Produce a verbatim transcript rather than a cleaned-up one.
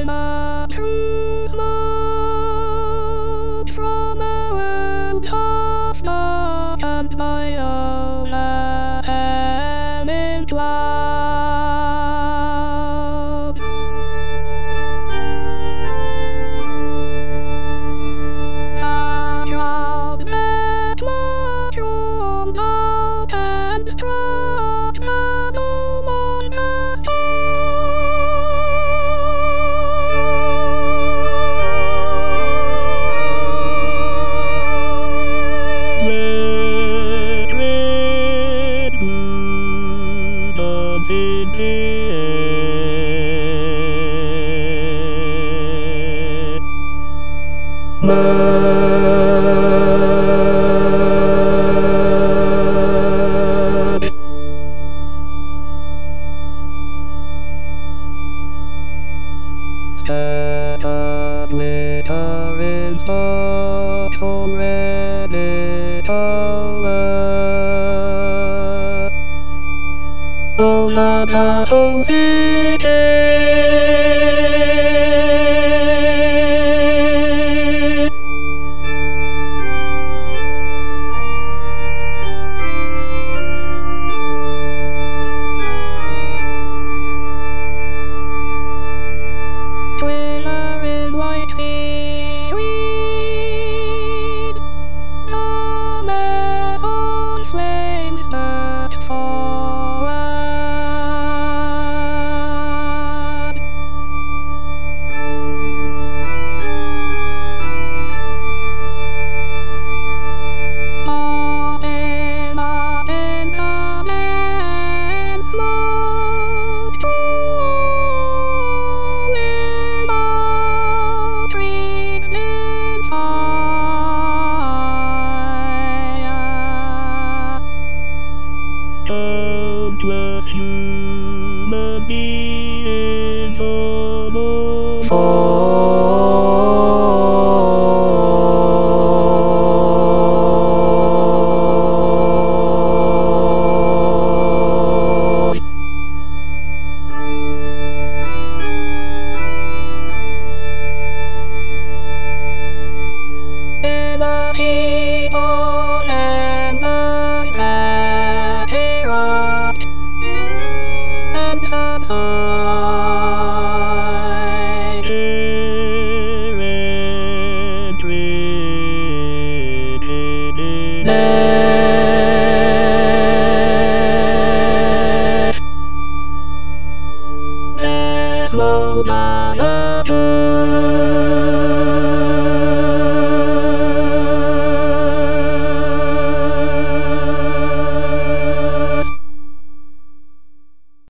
in a true smoke from a round half dark and my own hand in cloud. I dropped back my drum out and struck the moment past red, red, blue, dogs in the air. Mud. Scattered glitter in spots already color. Oh, la la, oh, twittering like seaweed, calm as on flames search forward. Mopping up in calm and smoke, rolling out trees in fire. Countless human beings almost lost. In a heap of endless that erupt and subside. Errant wickedness. There's no massacre.